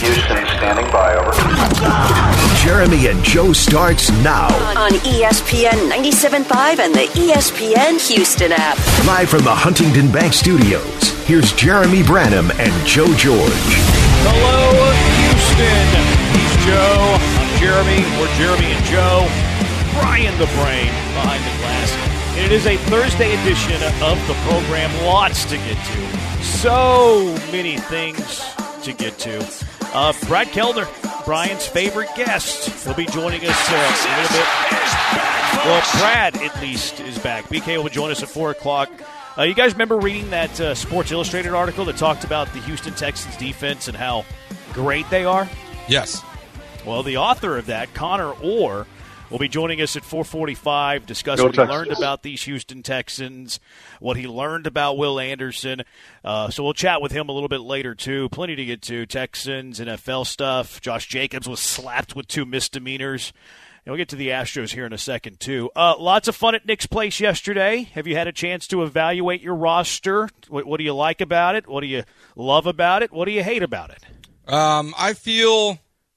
Houston, standing by, over. Jeremy and Joe starts now. On ESPN 97.5 and the ESPN Houston app. Live from the Huntington Bank Studios, here's Jeremy Branham and Joe George. Hello, Houston. He's Joe. I'm Jeremy. We're Jeremy and Joe. Brian the Brain behind the glass. And it is a Thursday edition of the program. Lots to get to. So many things to get to. Brad Kellner, Brian's favorite guest, will be joining us in a little bit. Well, Brad, at least, is back. BK will join us at 4 o'clock. You guys remember reading that Sports Illustrated article that talked about the Houston Texans defense and how great they are? Yes. Well, the author of that, Connor Orr, will be joining us at 4:45, discuss what he learned about these Houston Texans, what he learned about Will Anderson. So we'll chat with him a little bit later, too. Plenty to get to. Texans, NFL stuff. Josh Jacobs was slapped with 2 misdemeanors. And we'll get to the Astros here in a second, too. Lots of fun at Nick's Place yesterday. Have you had a chance to evaluate your roster? What do you like about it? What do you love about it? What do you hate about it? I feel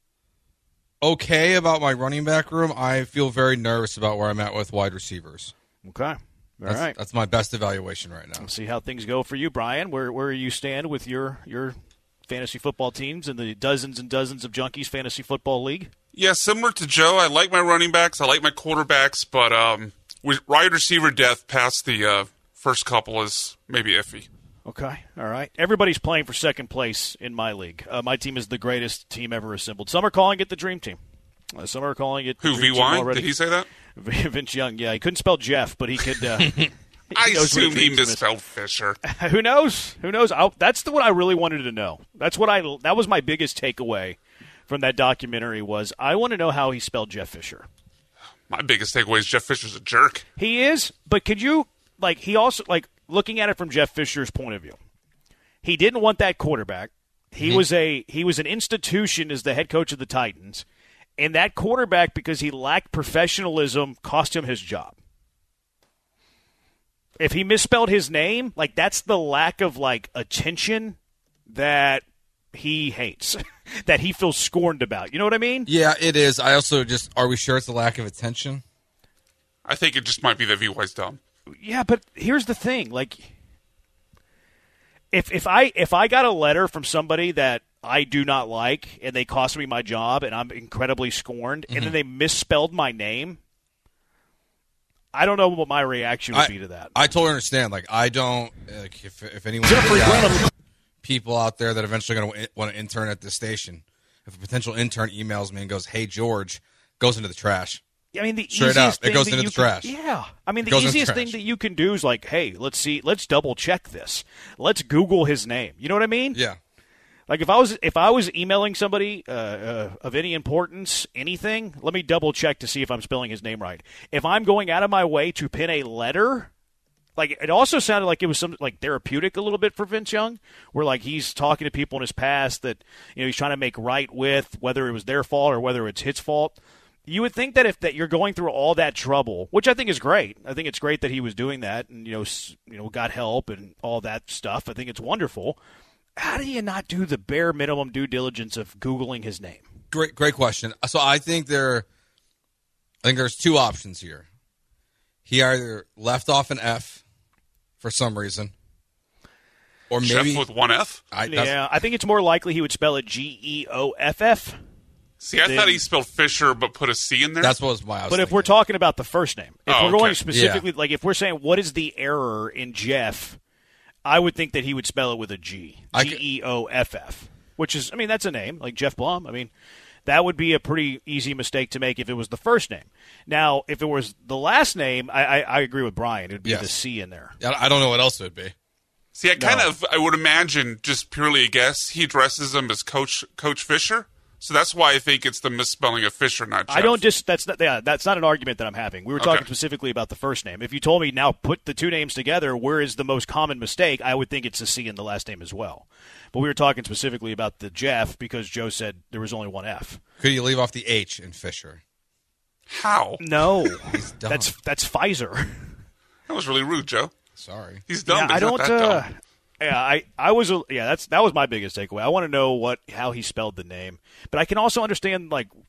okay about my running back room. I feel very nervous about where I'm at with wide receivers. Okay. All right. That's my best evaluation right now. We'll see how things go for you, Brian. Where you stand with your fantasy football teams in the dozens and dozens of Junkies Fantasy Football League? Yeah, similar to Joe, I like my running backs, I like my quarterbacks, but with wide receiver depth past the first couple is maybe iffy. Okay, all right. Everybody's playing for second place in my league. My team is the greatest team ever assembled. Some are calling it the Dream Team. Some are calling it Who, VY? Did he say that? Vince Young, yeah. He couldn't spell Jeff, but he could. I assume he misspelled Fisher. Who knows? Who knows? That's what I really wanted to know. That was my biggest takeaway from that documentary was I want to know how he spelled Jeff Fisher. My biggest takeaway is Jeff Fisher's a jerk. He is, but could you, he also, looking at it from Jeff Fisher's point of view, he didn't want that quarterback. He was an institution as the head coach of the Titans, and that quarterback, because he lacked professionalism, cost him his job. If he misspelled his name, that's the lack of attention that he hates, that he feels scorned about. You know what I mean? Yeah, it is. I also are we sure it's a lack of attention? I think it just might be that VY's dumb. Yeah, but here's the thing. If I got a letter from somebody that I do not like and they cost me my job and I'm incredibly scorned and then they misspelled my name, I don't know what my reaction would be to that. I totally understand. I don't if anyone people out there that eventually going to want to intern at this station, if a potential intern emails me and goes, "Hey George," goes into the trash. I mean, the straight easiest up, thing it goes that into you the trash. Yeah, I mean, the easiest thing that you can do is hey, let's double check this. Let's Google his name. You know what I mean? Yeah. If I was emailing somebody of any importance, anything, let me double check to see if I'm spelling his name right. If I'm going out of my way to pin a letter, it also sounded like it was some therapeutic a little bit for Vince Young, where he's talking to people in his past that he's trying to make right with, whether it was their fault or whether it's his fault. You would think that if you're going through all that trouble, which I think is great. I think it's great that he was doing that and got help and all that stuff. I think it's wonderful. How do you not do the bare minimum due diligence of Googling his name? Great question. So I think there's 2 options here. He either left off an F for some reason, or maybe Jeff with 1 F. I think it's more likely he would spell it Geoff. See, I thought he spelled Fisher but put a C in there. That's what was my. But if we're talking about the first name, if we're going specifically, yeah. If we're saying what is the error in Jeff, I would think that he would spell it with a G, Geoff, which is, that's a name, like Jeff Blum. That would be a pretty easy mistake to make if it was the first name. Now, if it was the last name, I agree with Brian. It would be the C in there. I don't know what else it would be. See, I would imagine, just purely a guess, he addresses him as Coach Fisher. So that's why I think it's the misspelling of Fisher, not Jeff. That's not an argument that I'm having. We were talking specifically about the first name. If you told me now put the 2 names together, where is the most common mistake, I would think it's a C in the last name as well. But we were talking specifically about the Jeff because Joe said there was only 1 F. Could you leave off the H in Fisher? How? No. He's dumb. That's Pfizer. That was really rude, Joe. Sorry. He's dumb, yeah, but he's not that dumb. Yeah, that was my biggest takeaway. I want to know how he spelled the name, but I can also understand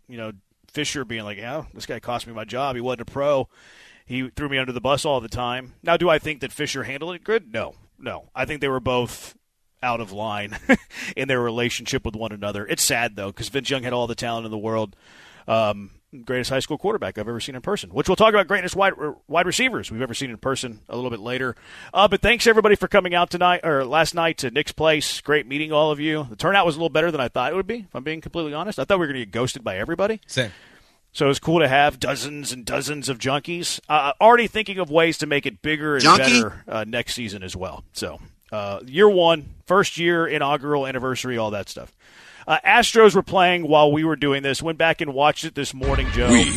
Fisher being like, yeah, this guy cost me my job. He wasn't a pro. He threw me under the bus all the time. Now, do I think that Fisher handled it good? No. I think they were both out of line in their relationship with one another. It's sad though, because Vince Young had all the talent in the world. Greatest high school quarterback I've ever seen in person, which we'll talk about greatest wide receivers we've ever seen in person a little bit later. But thanks everybody for coming out last night to Nick's Place. Great meeting all of you. The turnout was a little better than I thought it would be, if I'm being completely honest. I thought we were going to get ghosted by everybody. Same. So it's cool to have dozens and dozens of junkies. Already thinking of ways to make it bigger and better next season as well. So year one, first year, inaugural anniversary, all that stuff. Astros were playing while we were doing this. Went back and watched it this morning, Joe. We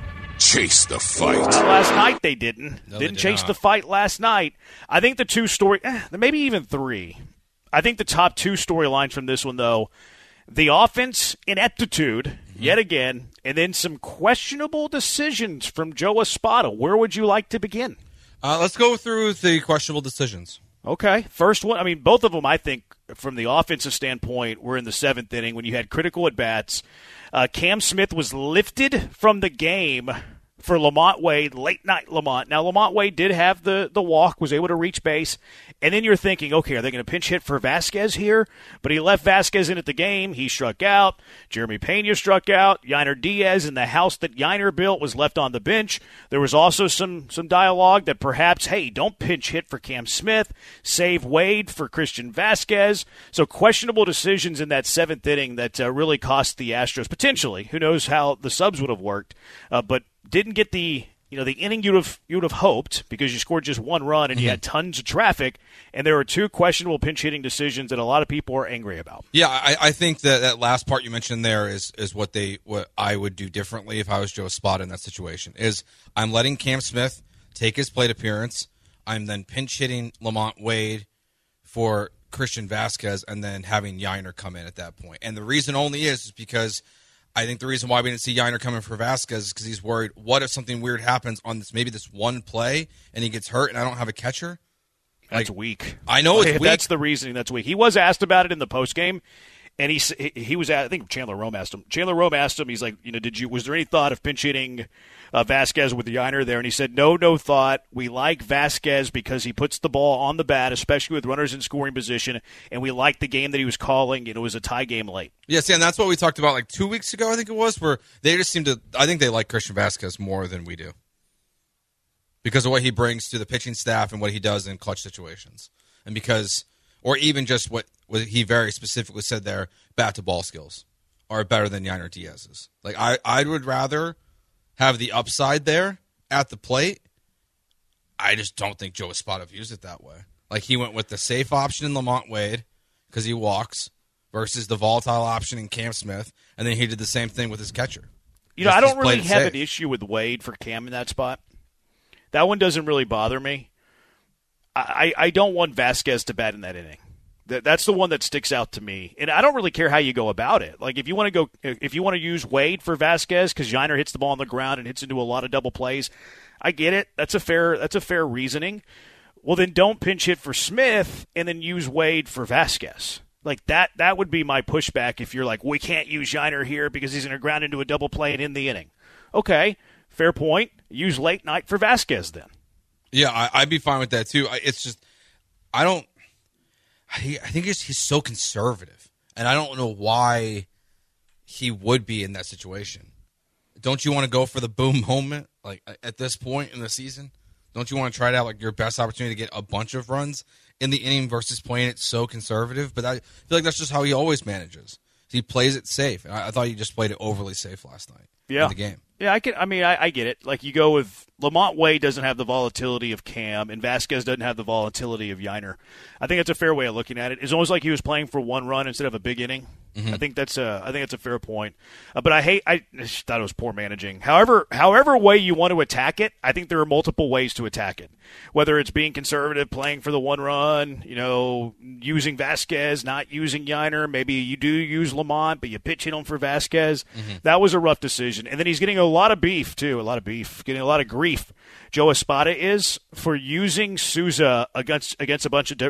chased the fight. Last night they didn't. No, didn't they chase not. the fight last night. I think the maybe even three. I think the top two storylines from this one, though, the offense ineptitude, yet again, and then some questionable decisions from Joe Espada. Where would you like to begin? Let's go through the questionable decisions. Okay. First one, I mean, both of them, I think, from the offensive standpoint, were in the seventh inning when you had critical at-bats. Cam Smith was lifted from the game for Lamont Wade, late-night Lamont. Now, Lamont Wade did have the walk, was able to reach base, and then you're thinking, okay, are they going to pinch hit for Vasquez here? But he left Vasquez in at the game. He struck out. Jeremy Pena struck out. Yainer Diaz in the house that Yainer built was left on the bench. There was also some dialogue that perhaps, hey, don't pinch hit for Cam Smith. Save Wade for Christian Vasquez. So questionable decisions in that seventh inning that really cost the Astros, potentially. Who knows how the subs would have worked, but didn't get the inning you would have hoped, because you scored just one run and you had tons of traffic, and there were two questionable pinch hitting decisions that a lot of people are angry about. Yeah, I think that last part you mentioned there is what I would do differently if I was Joe Espada in that situation. Is I'm letting Cam Smith take his plate appearance. I'm then pinch hitting Lamont Wade for Christian Vasquez, and then having Yainer come in at that point. And the reason only is because I think the reason why we didn't see Yainer coming for Vasquez is because he's worried, what if something weird happens on this one play and he gets hurt and I don't have a catcher? That's weak. I know it's weak. That's the reasoning. That's weak. He was asked about it in the postgame, and he was I think Chandler Rome asked him. Chandler Rome asked him, he's like, was there any thought of pinch hitting Vasquez with the Yainer there? And he said, no thought. We like Vasquez because he puts the ball on the bat, especially with runners in scoring position, and we like the game that he was calling. It was a tie game late. Yes, and that's what we talked about like 2 weeks ago, I think it was, where they just seem to – I think they like Christian Vasquez more than we do because of what he brings to the pitching staff and what he does in clutch situations. And because – or even just what he very specifically said there, bat-to-ball skills are better than Yainer Diaz's. Like, I would rather – have the upside there at the plate. I just don't think Joe Espada views it that way. Like, he went with the safe option in Lamont Wade because he walks versus the volatile option in Cam Smith, and then he did the same thing with his catcher. I don't really have an issue with Wade for Cam in that spot. That one doesn't really bother me. I don't want Vasquez to bat in that inning. That's the one that sticks out to me, and I don't really care how you go about it. Like, if you want to use Wade for Vasquez because Yainer hits the ball on the ground and hits into a lot of double plays, I get it. That's a fair reasoning. Well, then don't pinch hit for Smith and then use Wade for Vasquez. Like, that would be my pushback if you're like, we can't use Yainer here because he's going to ground into a double play and end the inning. Okay, fair point. Use late night for Vasquez then. Yeah, I'd be fine with that too. It's just I think he's so conservative, and I don't know why he would be in that situation. Don't you want to go for the boom moment, like at this point in the season? Don't you want to try it out like your best opportunity to get a bunch of runs in the inning versus playing it so conservative? But I feel like that's just how he always manages. He plays it safe. I thought he just played it overly safe last night in the game. Yeah, I get it. Like, you go with Lamont Wade doesn't have the volatility of Cam, and Vasquez doesn't have the volatility of Yainer. I think that's a fair way of looking at it. It's almost like he was playing for one run instead of a big inning. Mm-hmm. I think that's a fair point. But I thought it was poor managing. However way you want to attack it, I think there are multiple ways to attack it. Whether it's being conservative, playing for the one run, using Vasquez, not using Yainer. Maybe you do use Lamont, but you pitch hit him for Vasquez. Mm-hmm. That was a rough decision. And then he's getting a lot of beef, too. Getting a lot of grief. Joe Espada is for using Souza against a bunch of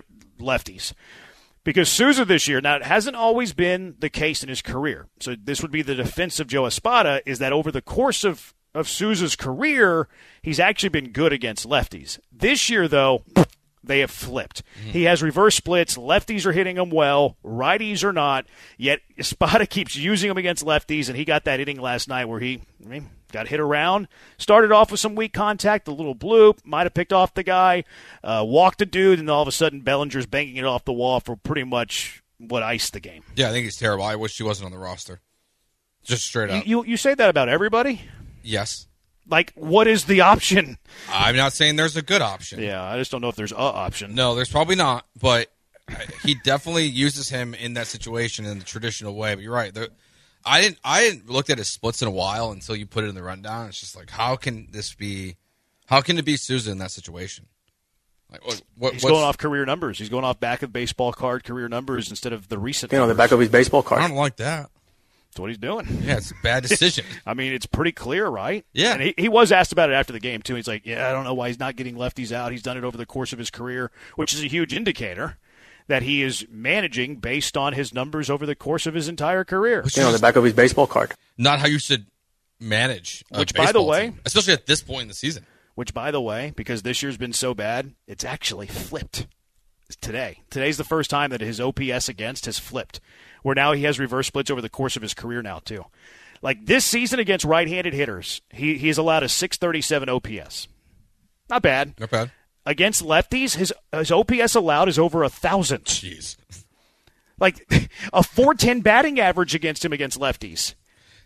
lefties. Because Souza this year, now it hasn't always been the case in his career. So this would be the defense of Joe Espada, is that over the course of Souza's career, he's actually been good against lefties. This year, though, they have flipped. He has reverse splits. Lefties are hitting him well. Righties are not. Yet Espada keeps using him against lefties, and he got that inning last night where he got hit around. Started off with some weak contact, a little bloop, might have picked off the guy, walked a dude, and all of a sudden Bellinger's banging it off the wall for pretty much what iced the game. Yeah, I think he's terrible. I wish he wasn't on the roster. Just straight up. You say that about everybody? Yes. Like, what is the option? I'm not saying there's a good option. Yeah, I just don't know if there's a option. No, there's probably not, but he definitely uses him in that situation in the traditional way. But you're right. I didn't look at his splits in a while until you put it in the rundown. It's just like, how can it be Souza in that situation? Like, he's going off career numbers. He's going off back of baseball card career numbers instead of the recent. The back of his baseball card. I don't like that. That's what he's doing. Yeah, it's a bad decision. I mean, it's pretty clear, right? Yeah. And he was asked about it after the game, too. He's like, I don't know why he's not getting lefties out. He's done it over the course of his career, which is a huge indicator that he is managing based on his numbers over the course of his entire career. The back of his baseball card. Not how you should manage a Which, by the way, team, especially at this point in the season. Which, by the way, because this year's been so bad, it's actually flipped today. Today's the first time that his OPS against has flipped, where now he has reverse splits over the course of his career now, too. Like, this season against right-handed hitters, he's allowed a 637 OPS. Not bad. Not bad. Against lefties, his OPS allowed is over 1,000. Jeez. Like, a 410 batting average against him against lefties.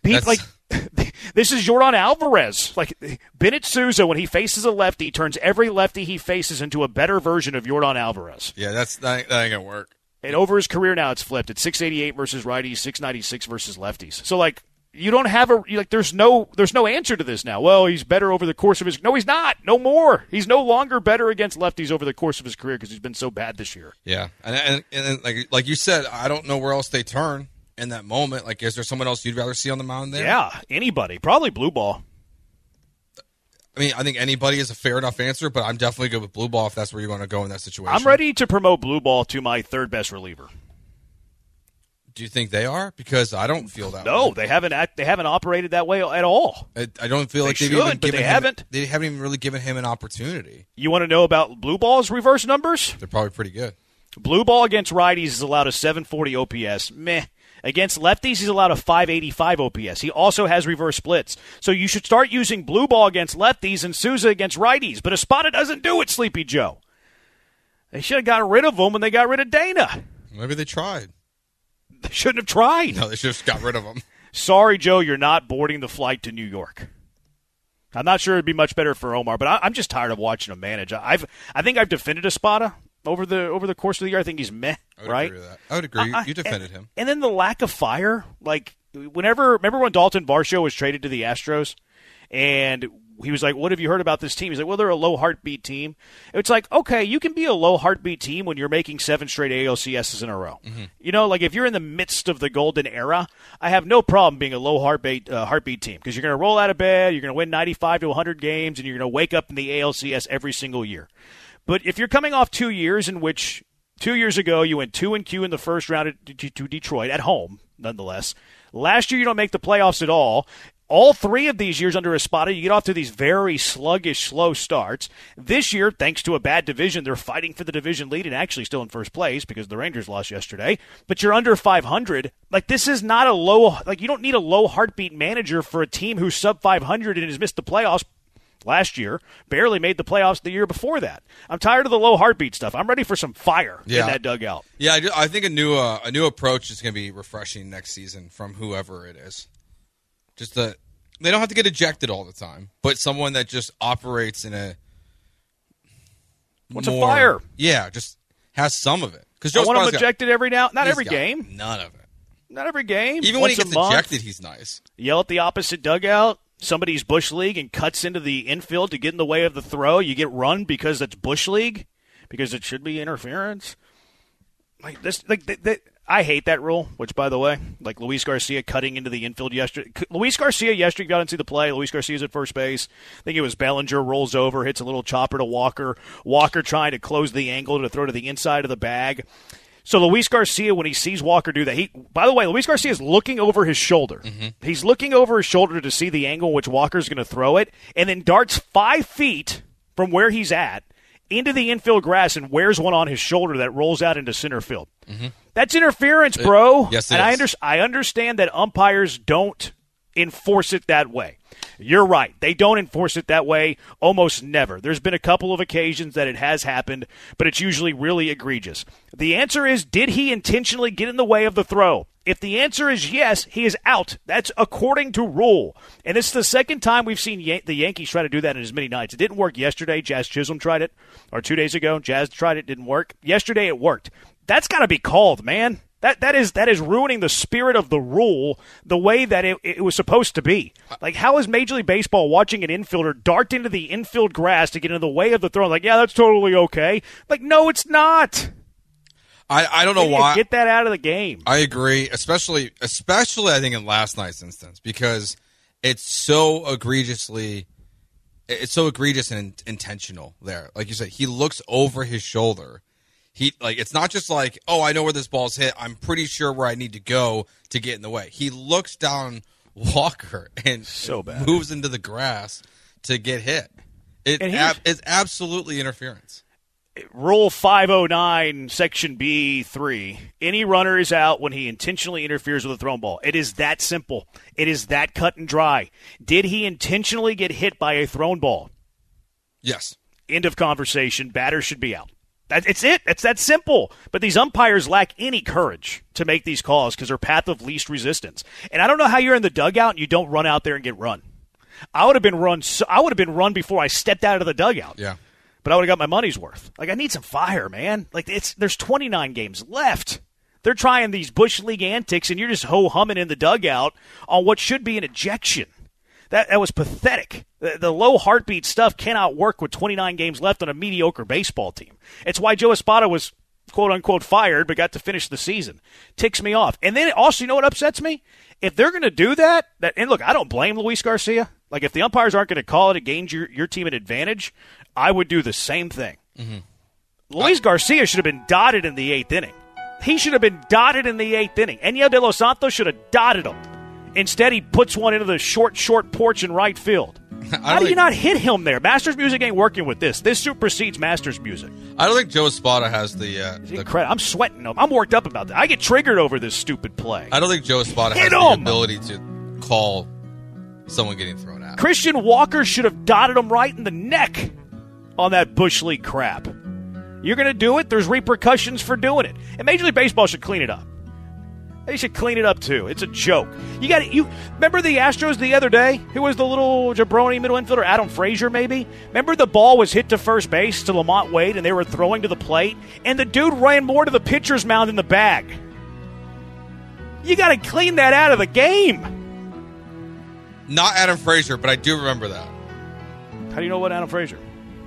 This is Yordan Alvarez. Like, Bennett Souza, when he faces a lefty, turns every lefty he faces into a better version of Yordan Alvarez. Yeah, that ain't going to work. And over his career now, it's flipped. It's 688 versus righties, 696 versus lefties. So, like, you don't have there's no answer to this now. Well, he's better over the course of his. No, he's not. No more. He's no longer better against lefties over the course of his career because he's been so bad this year. Yeah, and like you said, I don't know where else they turn in that moment. Like, is there someone else you'd rather see on the mound there? Yeah, anybody. Probably blue ball. I mean, I think anybody is a fair enough answer, but I'm definitely good with blue ball if that's where you want to go in that situation. I'm ready to promote blue ball to my third best reliever. Do you think they are? Because I don't feel that way. No, they haven't operated that way at all. I don't feel like they haven't even really given him an opportunity. You want to know about blue ball's reverse numbers? They're probably pretty good. Blue ball against righties is allowed a 740 OPS. Meh. Against lefties, he's allowed a 585 OPS. He also has reverse splits. So you should start using blue ball against lefties and Souza against righties. But Espada doesn't do it, Sleepy Joe. They should have got rid of him when they got rid of Dana. Maybe they tried. They shouldn't have tried. No, they should have got rid of him. Sorry, Joe, you're not boarding the flight to New York. I'm not sure it'd be much better for Omar, but I'm just tired of watching him manage. I think I've defended Espada over the course of the year. I think he's meh, right? Agree with that. I would agree. You defended him. And then the lack of fire. Like, remember when Dalton Varsho was traded to the Astros? And he was like, what have you heard about this team? He's like, well, they're a low heartbeat team. It's like, okay, you can be a low heartbeat team when you're making 7 straight ALCSs in a row. Mm-hmm. You know, like if you're in the midst of the golden era, I have no problem being a low heartbeat team because you're going to roll out of bed, you're going to win 95 to 100 games, and you're going to wake up in the ALCS every single year. But if you're coming off 2 years in which 2 years ago you went 2-2 in the first round to Detroit at home, nonetheless. Last year you don't make the playoffs at all. All 3 of these years under Espada, you get off to these very sluggish, slow starts. This year, thanks to a bad division, they're fighting for the division lead and actually still in first place because the Rangers lost yesterday. But you're under 500. Like, this is not a low – like, you don't need a low heartbeat manager for a team who's sub 500 and has missed the playoffs last year, barely made the playoffs the year before that. I'm tired of the low heartbeat stuff. I'm ready for some fire in that dugout. Yeah, I think a new approach is going to be refreshing next season from whoever it is. Just they don't have to get ejected all the time, but someone that just operates in a a fire? Yeah, just has some of it. Because I want him ejected every now, not every game. None of it. Not every game. Even when he gets ejected, he's nice. Yell at the opposite dugout. Somebody's Bush League and cuts into the infield to get in the way of the throw. You get run because it's Bush League, because it should be interference. Like this, I hate that rule, which, by the way, like Luis Garcia cutting into the infield yesterday. Luis Garcia yesterday got into the play. Luis Garcia's at first base. I think it was Bellinger rolls over, hits a little chopper to Walker. Walker trying to close the angle to throw to the inside of the bag. So Luis Garcia, when he sees Walker do that, by the way, Luis Garcia is looking over his shoulder. Mm-hmm. He's looking over his shoulder to see the angle in which Walker's going to throw it, and then darts 5 feet from where he's at into the infield grass and wears one on his shoulder that rolls out into center field. Mm-hmm. That's interference, bro. Yes, it and is. I understand that umpires don't enforce it that way. You're right. They don't enforce it that way almost never. There's been a couple of occasions that it has happened, but it's usually really egregious. The answer is, did he intentionally get in the way of the throw? If the answer is yes, he is out. That's according to rule. And it's the second time we've seen the Yankees try to do that in as many nights. It didn't work yesterday. Jazz Chisholm tried it. Or 2 days ago, Jazz tried it. Didn't work. Yesterday it worked. That's got to be called, man. That is ruining the spirit of the rule the way that it was supposed to be. Like, how is Major League Baseball watching an infielder dart into the infield grass to get in the way of the throw? Like, yeah, that's totally okay. Like, no, it's not. I don't know why. Get that out of the game. I agree, especially I think in last night's instance, because it's so egregious and intentional there. Like you said, he looks over his shoulder. It's not just like, oh, I know where this ball's hit. I'm pretty sure where I need to go to get in the way. He looks down Walker and so bad. Moves into the grass to get hit. It's absolutely interference. Rule 509, Section B3. Any runner is out when he intentionally interferes with a thrown ball. It is that simple. It is that cut and dry. Did he intentionally get hit by a thrown ball? Yes. End of conversation. Batter should be out. It's it. It's that simple. But these umpires lack any courage to make these calls because they're path of least resistance. And I don't know how you're in the dugout and you don't run out there and get run. I would have been run before I stepped out of the dugout. Yeah. But I would have got my money's worth. Like, I need some fire, man. Like, there's 29 games left. They're trying these Bush League antics, and you're just ho-humming in the dugout on what should be an ejection. That was pathetic. The low heartbeat stuff cannot work with 29 games left on a mediocre baseball team. It's why Joe Espada was, quote-unquote, fired but got to finish the season. Ticks me off. And then also, you know what upsets me? If they're going to do that, and look, I don't blame Luis Garcia. Like, if the umpires aren't going to call it, it gains your team an advantage, I would do the same thing. Mm-hmm. Luis Garcia should have been dotted in the 8th inning. He should have been dotted in the 8th inning. Enyel De Los Santos should have dotted him. Instead, he puts one into the short porch in right field. How do you not hit him there? Masters music ain't working with this. This supersedes Masters music. I don't think Joe Espada has the I'm sweating. I'm worked up about that. I get triggered over this stupid play. I don't think Joe Espada has the ability to call someone getting thrown out. Christian Walker should have dotted him right in the neck on that Bush League crap. You're going to do it, there's repercussions for doing it. And Major League Baseball should clean it up. They should clean it up, too. It's a joke. You remember the Astros the other day? Who was the little jabroni middle infielder? Adam Frazier, maybe? Remember the ball was hit to first base to Lamont Wade, and they were throwing to the plate? And the dude ran more to the pitcher's mound than the bag. You got to clean that out of the game. Not Adam Frazier, but I do remember that. How do you know what Adam Frazier?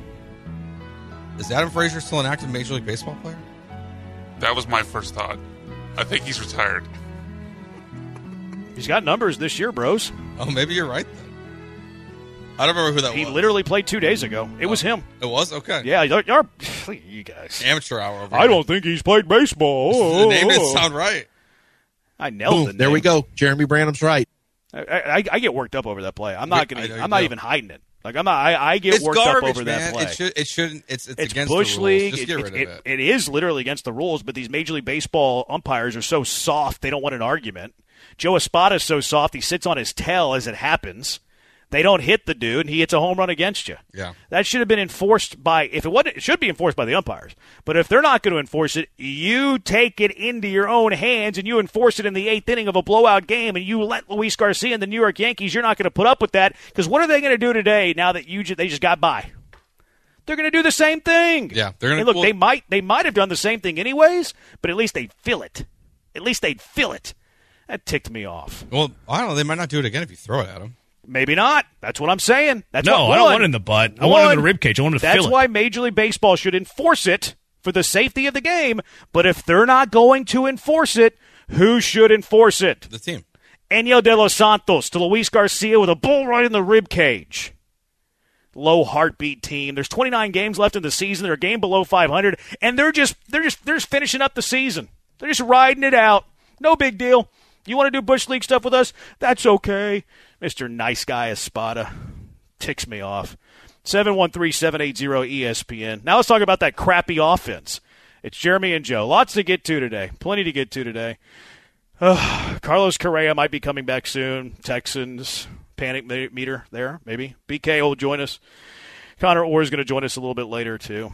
Is Adam Frazier still an active Major League Baseball player? That was my first thought. I think he's retired. He's got numbers this year, bros. Oh, maybe you're right then. I don't remember who that was. He literally played 2 days ago. It was him. It was? Okay. Yeah, you guys. Amateur hour over I don't think he's played baseball. The name didn't sound right. I nailed it. There we go. Jeremy Branham's right. I get worked up over that play. I'm not even hiding it. Like I get worked up over that play. It shouldn't. It's against Bush the rules. League. Just get rid of it. It is literally against the rules. But these Major League Baseball umpires are so soft. They don't want an argument. Joe Espada is so soft. He sits on his tail as it happens. They don't hit the dude, and he hits a home run against you. Yeah, that should have been enforced by. If it wasn't, it should be enforced by the umpires. But if they're not going to enforce it, you take it into your own hands and you enforce it in the 8th inning of a blowout game, and you let Luis Garcia and the New York Yankees. You're not going to put up with that because what are they going to do today? Now that they just got by, they're going to do the same thing. Yeah, they're going to look. They might have done the same thing anyways, but at least they'd feel it. At least they'd feel it. That ticked me off. Well, I don't know. They might not do it again if you throw it at them. Maybe not. That's what I'm saying. I don't want it in the butt. I want it in the ribcage. I want it to feel it. That's why Major League Baseball should enforce it for the safety of the game. But if they're not going to enforce it, who should enforce it? The team. Enyel De Los Santos to Luis Garcia with a bull right in the rib cage. Low heartbeat team. There's 29 games left in the season. They're a game below 500, and they're just finishing up the season. They're just riding it out. No big deal. You want to do Bush League stuff with us? That's okay. Mr. Nice Guy Espada ticks me off. 713-780-ESPN. Now let's talk about that crappy offense. It's Jeremy and Joe. Lots to get to today. Plenty to get to today. Carlos Correa might be coming back soon. Texans panic meter there, maybe. BK will join us. Connor Orr is going to join us a little bit later, too.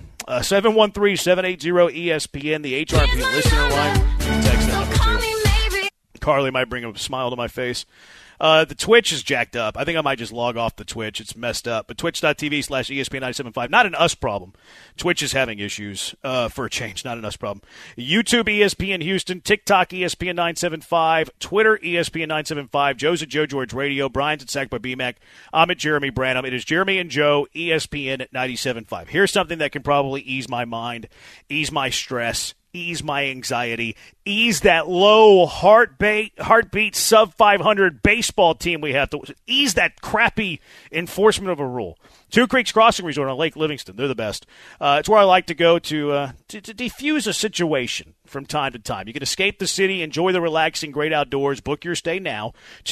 713-780-ESPN, the HRP listener line. You can text that number, too. Carly might bring a smile to my face. The Twitch is jacked up. I think I might just log off the Twitch. It's messed up. But twitch.tv/ESPN975. Not an us problem. Twitch is having issues for a change. Not an us problem. YouTube ESPN Houston. TikTok ESPN975. Twitter ESPN975. Joe's at Joe George Radio. Brian's at Sack by BMAC. I'm at Jeremy Branham. It is Jeremy and Joe, ESPN at 97.5. Here's something that can probably ease my mind, ease my stress, ease my anxiety, ease that low heartbeat sub-500 baseball team we have to ease that crappy enforcement of a rule. Two Creeks Crossing Resort on Lake Livingston. They're the best. It's where I like to go to defuse a situation from time to time. You can escape the city, enjoy the relaxing great outdoors, book your stay now.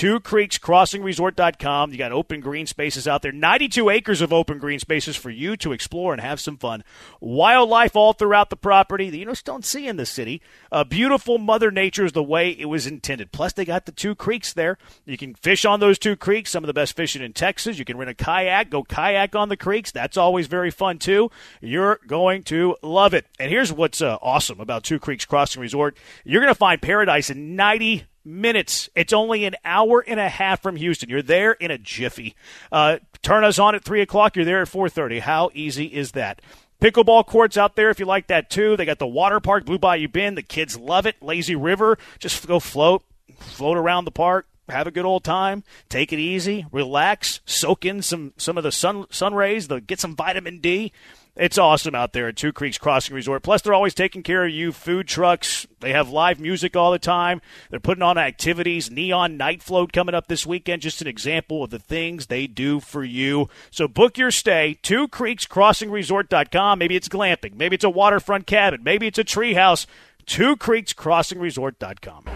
TwoCreeksCrossingResort.com. You got open green spaces out there. 92 acres of open green spaces for you to explore and have some fun. Wildlife all throughout the property that you just don't see in the city. Beautiful Mother Nature is the way it was intended. Plus, they got the two creeks there. You can fish on those two creeks, some of the best fishing in Texas. You can rent a kayak, go kayak on the creeks. That's always very fun, too. You're going to love it. And here's what's awesome about Two Creeks Crossing Resort. You're going to find paradise in 90 minutes. It's only an hour and a half from Houston. You're there in a jiffy. Turn us on at 3 o'clock. You're there at 4:30. How easy is that? Pickleball courts out there if you like that, too. They got the water park, Blue Bayou Bend. The kids love it. Lazy River. Just go float around the park. Have a good old time. Take it easy. Relax. Soak in some of the sun rays. Get some vitamin D. It's awesome out there at Two Creeks Crossing Resort. Plus, they're always taking care of you. Food trucks. They have live music all the time. They're putting on activities. Neon Night Float coming up this weekend. Just an example of the things they do for you. So book your stay. TwoCreeksCrossingResort.com. Maybe it's glamping. Maybe it's a waterfront cabin. Maybe it's a treehouse. TwoCreeksCrossingResort.com.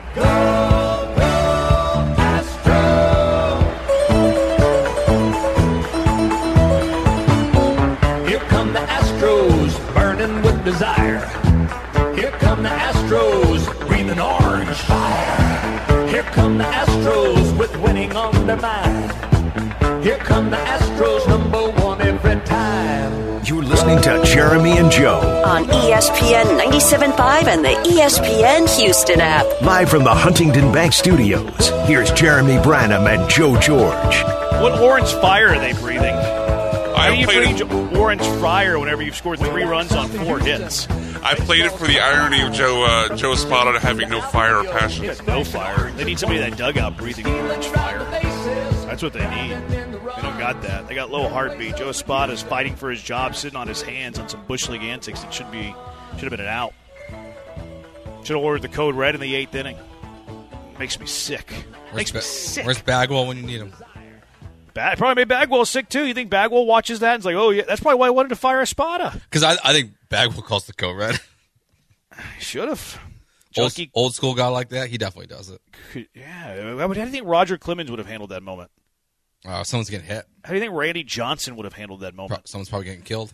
Burning with desire. Here come the Astros, breathing orange fire. Here come the Astros with winning on their mind. Here come the Astros, number one every time. You're listening to Jeremy and Joe on ESPN 97.5 and the ESPN Houston app. Live from the Huntington Bank Studios. Here's Jeremy Branham and Joe George. What orange fire are they breathing? How do you breathe orange fire whenever you've scored 3 runs on 4 hits? I played it for the irony of Joe Espada having no fire or passion. He has no fire. They need somebody in that dugout breathing orange fire. That's what they need. They don't got that. They got low heartbeat. Joe Espada is fighting for his job, sitting on his hands on some Bush League antics that should have been an out. Should have ordered the code red in the 8th inning. Makes me sick. Where's Bagwell when you need him? Probably made Bagwell sick, too. You think Bagwell watches that and is like, oh, yeah, that's probably why I wanted to fire Espada. Because I think Bagwell calls the code red. He should have. Old school guy like that, he definitely does it. Yeah. How do you think Roger Clemens would have handled that moment? Someone's getting hit. How do you think Randy Johnson would have handled that moment? Someone's probably getting killed.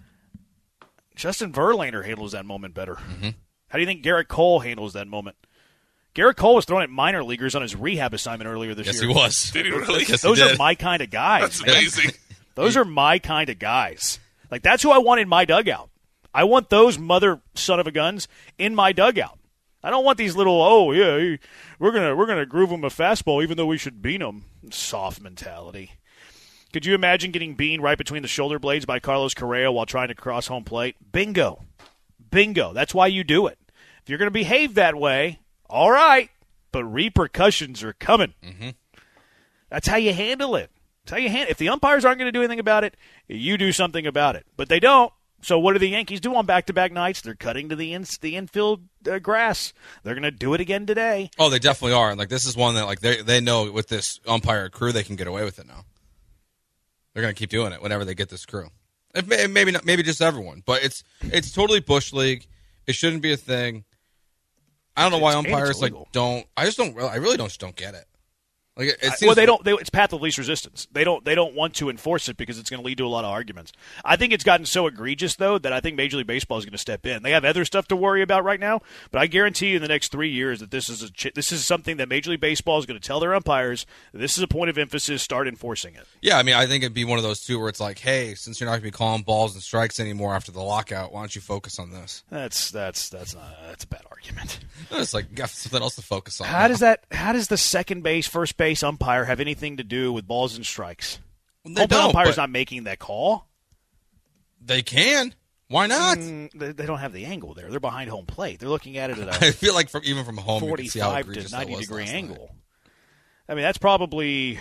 Justin Verlander handles that moment better. Mm-hmm. How do you think Garrett Cole handles that moment? Garrett Cole was throwing at minor leaguers on his rehab assignment earlier this year. Yes, he was. Did he really? Yes, Those he are did. my kind of guys. That's man. amazing. Those are my kind of guys. Like, that's who I want in my dugout. I want those mother son of a guns in my dugout. I don't want these little, we're gonna groove them a fastball even though we should bean them. Soft mentality. Could you imagine getting beaned right between the shoulder blades by Carlos Correa while trying to cross home plate? Bingo. That's why you do it. If you're going to behave that way, all right, but repercussions are coming. Mm-hmm. That's how you handle it. If the umpires aren't going to do anything about it, you do something about it. But they don't. So what do the Yankees do on back-to-back nights? They're cutting to the infield grass. They're going to do it again today. Oh, they definitely are. And like this is one that like they know with this umpire crew they can get away with it now. They're going to keep doing it whenever they get this crew. Maybe not, maybe just everyone, but it's totally Bush League. It shouldn't be a thing. I don't know why umpires like don't. I really don't get it. Like it seems well, they don't. It's path of least resistance. They don't want to enforce it because it's going to lead to a lot of arguments. I think it's gotten so egregious though that I think Major League Baseball is going to step in. They have other stuff to worry about right now, but I guarantee you in the next 3 years that this is something that Major League Baseball is going to tell their umpires. This is a point of emphasis. Start enforcing it. Yeah, I mean, I think it'd be one of those two where it's like, hey, since you're not going to be calling balls and strikes anymore after the lockout, why don't you focus on this? That's a bad argument. It's like you got something else to focus on. How does the second base, first base umpire have anything to do with balls and strikes? They don't. Umpire's not making that call. They can. Why not? They don't have the angle there. They're behind home plate. They're looking at it at I feel like even from home, 45 to 90 degree angle. I mean, that's probably.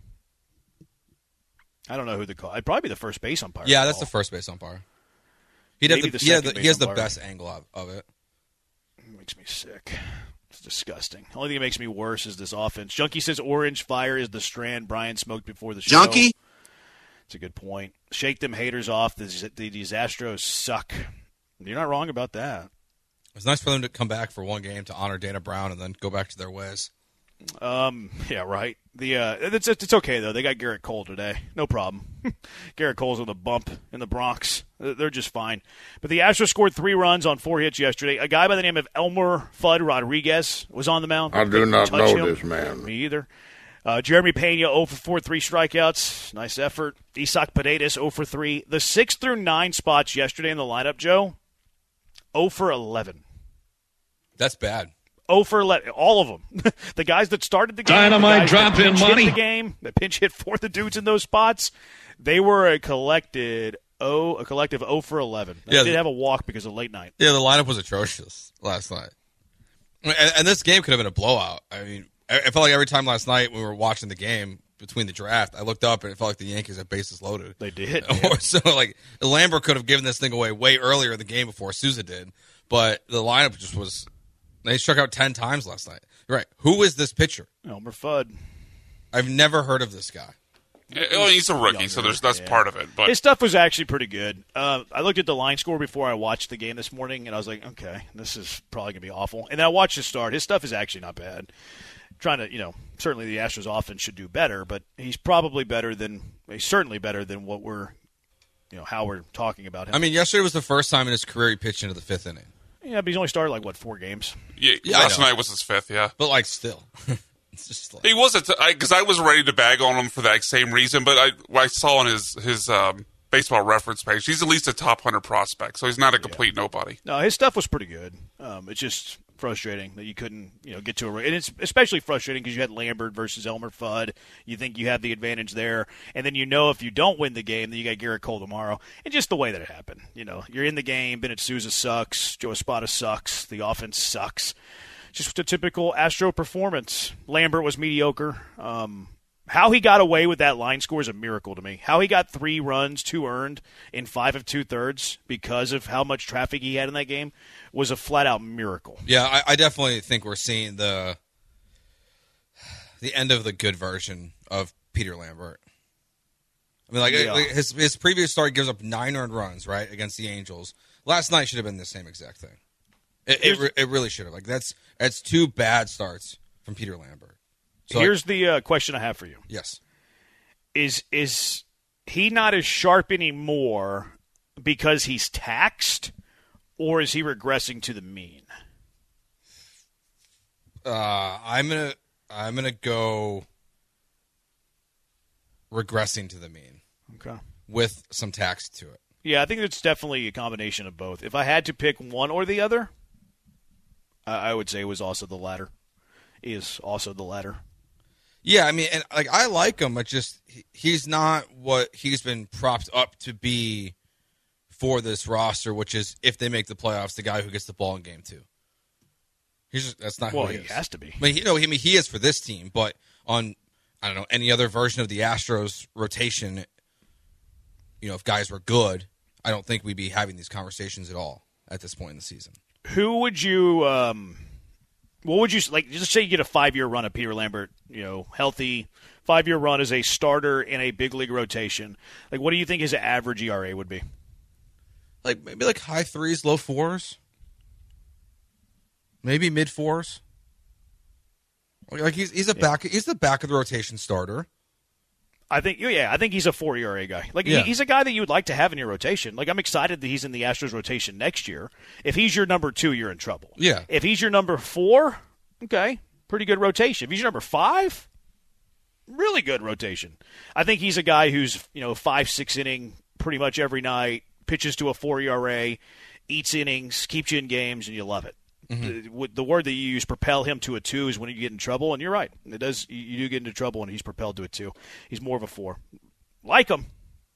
I don't know who the call. It'd probably be the first base umpire. Yeah, that's the first base umpire. He has the best angle of it. It makes me sick. It's disgusting. The only thing that makes me worse is this offense. Junkie says orange fire is the strand Brian smoked before the show. Junkie? It's a good point. Shake them haters off. These Astros suck. You're not wrong about that. It's nice for them to come back for one game to honor Dana Brown and then go back to their ways. Yeah, right. It's okay though. They got Garrett Cole today, no problem. Garrett Cole's on the bump in the Bronx. They're just fine. But the Astros scored 3 runs on 4 hits yesterday. A guy by the name of Elmer Fudd Rodriguez was on the mound. I do not know this man. Me either. Jeremy Pena 0 for 4, 3 strikeouts. Nice effort. Isaac Paredes 0 for 3. The 6 through 9 spots yesterday in the lineup, Joe. 0 for 11. That's bad. 0 for 11, all of them. The guys that started the game, Dynamite drop in money. The game, that pinch hit for the dudes in those spots, they were a collective 0 for 11. They did have a walk because of late night. Yeah, the lineup was atrocious last night, and this game could have been a blowout. I mean, I felt like every time last night when we were watching the game between the draft, I looked up and it felt like the Yankees had bases loaded. They did. So like Lambert could have given this thing away way earlier in the game before Souza did, but the lineup just was. They struck out 10 times last night. You're right. Who is this pitcher? Elmer Fudd. I've never heard of this guy. He's a rookie, so that's part of it. But his stuff was actually pretty good. I looked at the line score before I watched the game this morning, and I was like, okay, this is probably going to be awful. And then I watched his start. His stuff is actually not bad. Trying to, certainly the Astros offense should do better, but he's certainly better than what we're, how we're talking about him. I mean, yesterday was the first time in his career he pitched into the 5th inning. Yeah, but he's only started 4 games. Yeah, last night was his 5th, yeah. But still. It's just he wasn't, because I was ready to bag on him for that same reason, but I saw on his baseball reference page, he's at least a top 100 prospect, so he's not a complete nobody. No, his stuff was pretty good. It's just frustrating that you couldn't, get to and it's especially frustrating because you had Lambert versus Elmer Fudd. You think you have the advantage there, and then if you don't win the game, then you got Garrett Cole tomorrow, and just the way that it happened. You're in the game. Bennett Sousa sucks. Joe Espada sucks. The offense sucks. Just a typical Astro performance. Lambert was mediocre. How he got away with that line score is a miracle to me. How he got 3 runs, 2 earned in 5 2/3 because of how much traffic he had in that game was a flat-out miracle. Yeah, I definitely think we're seeing the end of the good version of Peter Lambert. I mean, his previous start gives up 9 earned runs, right, against the Angels. Last night should have been the same exact thing. It really should have. That's 2 bad starts from Peter Lambert. So here's the question I have for you. Yes. Is he not as sharp anymore because he's taxed, or is he regressing to the mean? I'm gonna go regressing to the mean. Okay. With some tax to it. Yeah, I think it's definitely a combination of both. If I had to pick one or the other, I would say it was also the latter. Is also the latter. Yeah, I mean, and I like him, but just he's not what he's been propped up to be for this roster, which is if they make the playoffs, the guy who gets the ball in game 2. That's not who he is. He has to be. I mean, he is for this team, but on any other version of the Astros rotation, if guys were good I don't think we'd be having these conversations at all at this point in the season. Who would you what would you like? Just say you get a 5-year run of Peter Lambert, healthy 5-year run as a starter in a big league rotation. Like, what do you think his average ERA would be? Like maybe like high 3s, low 4s, maybe mid 4s. Like he's the back of the rotation starter. I think he's a 4 ERA guy. Like he's a guy that you would like to have in your rotation. Like, I'm excited that he's in the Astros rotation next year. If he's your number 2, you're in trouble. Yeah. If he's your number 4, okay, pretty good rotation. If he's your number 5, really good rotation. I think he's a guy who's 5-6 inning pretty much every night, pitches to a 4 ERA, eats innings, keeps you in games, and you love it. Mm-hmm. The word that you use, propel him to a 2, is when you get in trouble, and you're right. It does. You do get into trouble when he's propelled to a 2. He's more of a 4. Like him,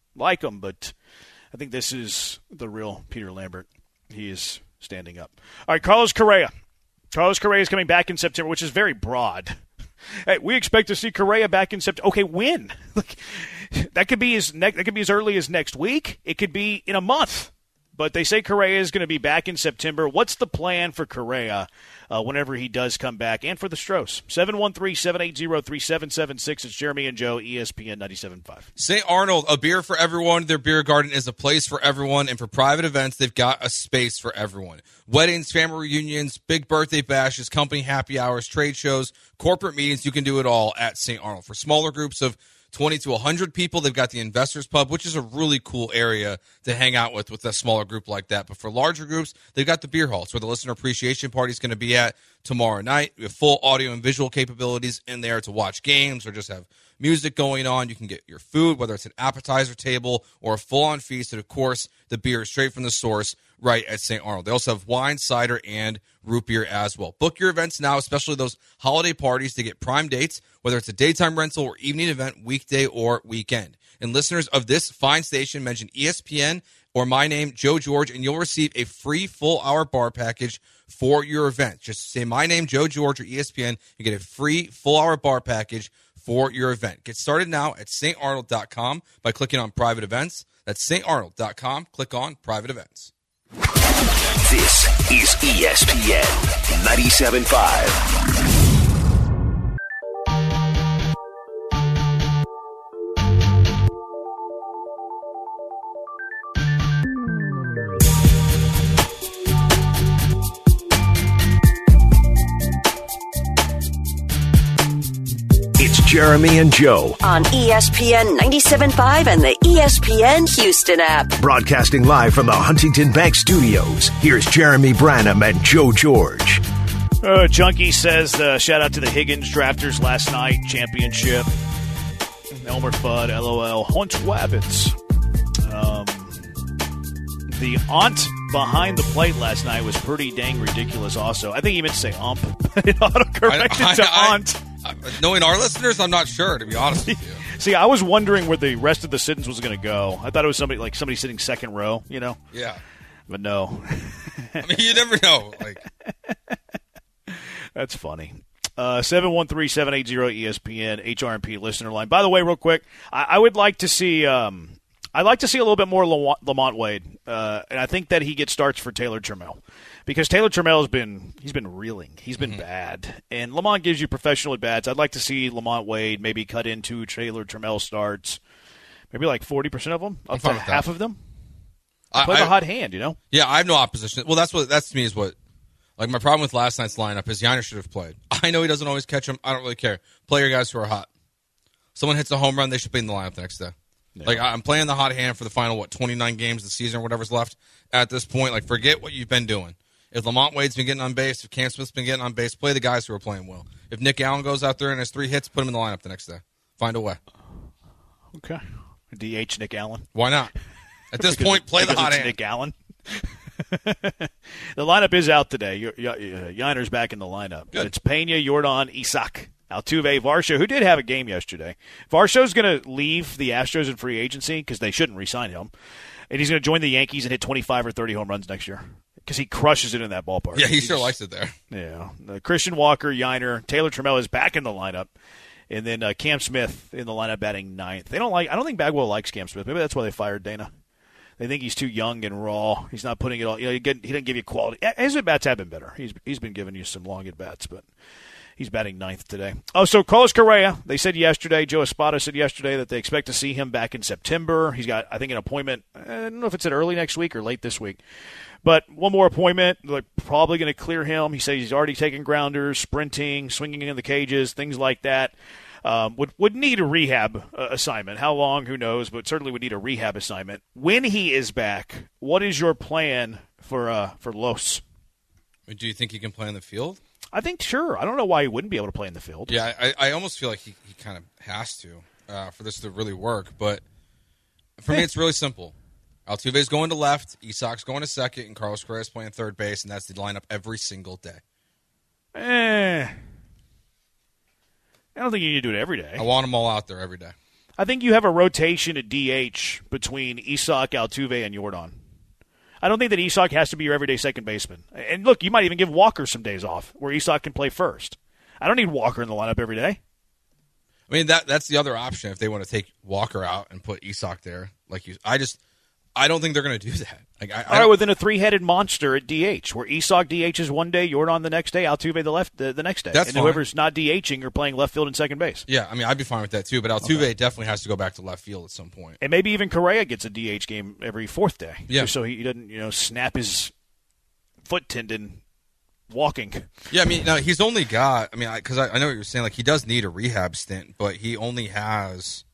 but I think this is the real Peter Lambert. He is standing up. All right, Carlos Correa. Carlos Correa is coming back in September, which is very broad. Hey, we expect to see Correa back in September. Okay, when? That could be as early as next week. It could be in a month. But they say Correa is going to be back in September. What's the plan for Correa whenever he does come back? And for the Stros? 713-780-3776. It's Jeremy and Joe, ESPN 97.5. St. Arnold, a beer for everyone. Their beer garden is a place for everyone. And for private events, they've got a space for everyone. Weddings, family reunions, big birthday bashes, company happy hours, trade shows, corporate meetings. You can do it all at St. Arnold. For smaller groups of 20 to 100 people, they've got the Investors Pub, which is a really cool area to hang out with a smaller group like that. But for larger groups, they've got the Beer Hall. It's where the listener appreciation party is going to be at tomorrow night. We have full audio and visual capabilities in there to watch games or just have music going on. You can get your food, whether it's an appetizer table or a full-on feast. And, of course, the beer is straight from the source right at St. Arnold. They also have wine, cider, and root beer as well. Book your events now, especially those holiday parties, to get prime dates, whether it's a daytime rental or evening event, weekday or weekend. And listeners of this fine station mention ESPN or my name, Joe George, and you'll receive a free full-hour bar package for your event. Just say my name, Joe George, or ESPN. You get a free full-hour bar package for your event. Get started now at starnold.com by clicking on private events. That's starnold.com. Click on private events. This is ESPN 97.5. It's Jeremy and Joe on ESPN 97.5 and the ESPN Houston app. Broadcasting live from the Huntington Bank Studios. Here's Jeremy Branham and Joe George. Junkie says, shout out to the Higgins drafters last night, championship. Elmer Fudd, LOL. Hunt Wabbits. The aunt behind the plate last night was pretty dang ridiculous also. I think he meant to say ump. It auto-corrected to aunt. Knowing our listeners, I'm not sure, to be honest with you. See, I was wondering where the rest of the sentence was going to go. I thought it was somebody sitting second row, Yeah. But no. I mean, you never know. That's funny. 713-780-ESPN, HRMP listener line. By the way, real quick, I would like to see I'd like to see a little bit more Lamont Wade. And I think that he gets starts for Taylor Trammell. Because Taylor Trammell he's been reeling. He's been bad. And Lamont gives you professional at-bats. I'd like to see Lamont Wade maybe cut into Taylor Trammell starts. Maybe like 40% of them. Up to half of them. Play the hot hand, Yeah, I have no opposition. Well, that's to me is what, like, my problem with last night's lineup is Yainer should have played. I know he doesn't always catch them. I don't really care. Play your guys who are hot. Someone hits a home run, they should be in the lineup the next day. Yeah. Like, I'm playing the hot hand for the final, 29 games of the season or whatever's left at this point. Like, forget what you've been doing. If Lamont Wade's been getting on base, if Cam Smith's been getting on base, play the guys who are playing well. If Nick Allen goes out there and has 3 hits, put him in the lineup the next day. Find a way. Okay. DH Nick Allen. Why not? At this point, play the hot hand. Nick Allen. The lineup is out today. Yainer's back in the lineup. Good. It's Pena, Yordan, Isak, Altuve, Varsho, who did have a game yesterday. Varsho's going to leave the Astros in free agency because they shouldn't re-sign him. And he's going to join the Yankees and hit 25 or 30 home runs next year because he crushes it in that ballpark. Yeah, he sure likes it there. Yeah. Christian Walker, Yainer, Taylor Trammell is back in the lineup. And then Cam Smith in the lineup batting 9th. I don't think Bagwell likes Cam Smith. Maybe that's why they fired Dana. They think he's too young and raw. He's not putting it all. He doesn't give you quality. His at-bats have been better. He's been giving you some long at-bats, but he's batting ninth today. Oh, so Carlos Correa, they said yesterday, Joe Espada said yesterday that they expect to see him back in September. He's got, I think, an appointment. I don't know if it's early next week or late this week. But one more appointment. They're probably going to clear him. He says he's already taking grounders, sprinting, swinging in the cages, things like that. Would need a rehab assignment. How long, who knows, but certainly would need a rehab assignment. When he is back, what is your plan for Los? Do you think he can play in the field? I think sure. I don't know why he wouldn't be able to play in the field. Yeah, I almost feel like he kind of has to for this to really work. But for me, it's really simple. Altuve's going to left, Isak's going to second, and Carlos Correa's playing third base, and that's the lineup every single day. I don't think you need to do it every day. I want them all out there every day. I think you have a rotation at DH between Isak, Altuve, and Yordan. I don't think that Isak has to be your everyday second baseman. And look, you might even give Walker some days off where Isak can play first. I don't need Walker in the lineup every day. I mean, that's the other option if they want to take Walker out and put Isak there. I don't think they're going to do that. All right, within a three-headed monster at DH, where Isak DHs one day, Yordan the next day, Altuve the next day. That's and fine. Whoever's not DHing or playing left field and second base. Yeah, I mean, I'd be fine with that too, but Altuve definitely has to go back to left field at some point. And maybe even Correa gets a DH game every fourth day. Yeah. Just so he doesn't, snap his foot tendon walking. Yeah, I mean, no, he's only got, because I know what you're saying, he does need a rehab stint, but he only has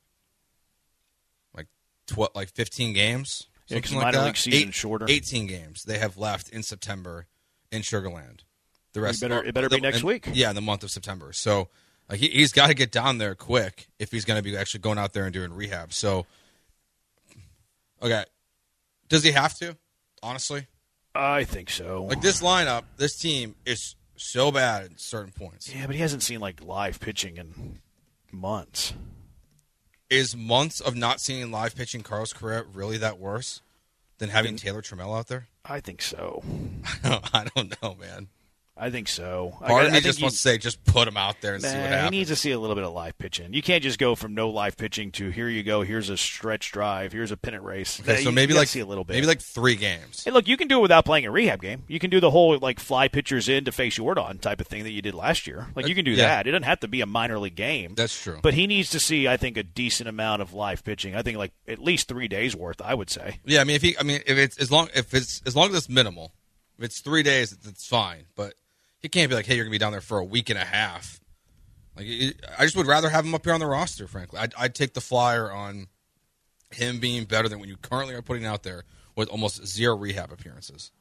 15 games. Yeah, because Something like minor that. league season is shorter. 18 games they have left in September in Sugarland. The rest it better be next week. Yeah, in the month of September. So he's got to get down there quick if he's going to be actually going out there and doing rehab. So, okay, does he have to? Honestly, I think so. This lineup, this team is so bad at certain points. Yeah, but he hasn't seen live pitching in months. Is months of not seeing live pitching Carlos Correa really that worse than having Taylor Trammell out there? I think so. I don't know, man. I think so. Part of me just wants to say, just put him out there and see what happens. He needs to see a little bit of live pitching. You can't just go from no live pitching to here you go. Here's a stretch drive. Here's a pennant race. Okay, so maybe see a little bit. Maybe 3 games. Hey, look, you can do it without playing a rehab game. You can do the whole fly pitchers in to face Yordan type of thing that you did last year. You can do that. It doesn't have to be a minor league game. That's true. But he needs to see, I think, a decent amount of live pitching. I think at least 3 days worth. I would say. Yeah, I mean, if it's as long as it's minimal, if it's 3 days, it's fine. But he can't be hey, you're gonna be down there for a week and a half. I just would rather have him up here on the roster. Frankly, I'd take the flyer on him being better than what you currently are putting out there with almost 0 rehab appearances.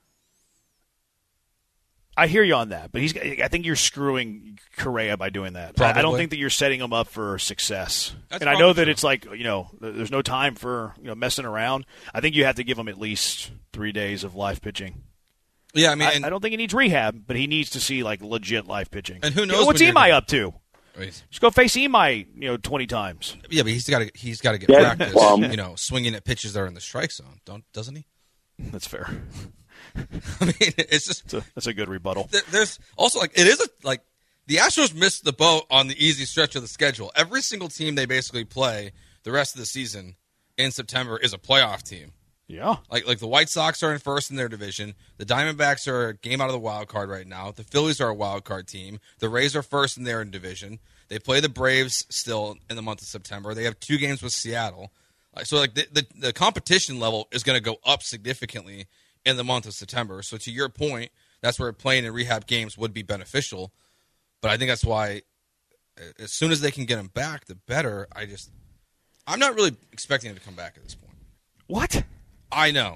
I hear you on that, but I think you're screwing Correa by doing that. Probably. I don't think that you're setting him up for success. That's and I know that true. it's there's no time for messing around. I think you have to give him at least 3 days of live pitching. Yeah, I mean, I don't think he needs rehab, but he needs to see legit live pitching. And who knows what's when you're Imai up to? Wait. Just go face Imai, 20 times. Yeah, but he's got to get practice. Swinging at pitches that are in the strike zone, doesn't he? That's fair. I mean, it's just that's a good rebuttal. There's also the Astros missed the boat on the easy stretch of the schedule. Every single team they basically play the rest of the season in September is a playoff team. Yeah. Like the White Sox are in first in their division. The Diamondbacks are a game out of the wild card right now. The Phillies are a wild card team. The Rays are first in their division. They play the Braves still in the month of September. They have 2 games with Seattle. So the competition level is going to go up significantly in the month of September. So to your point, that's where playing in rehab games would be beneficial. But I think that's why as soon as they can get him back, the better. I'm not really expecting him to come back at this point. What? I know.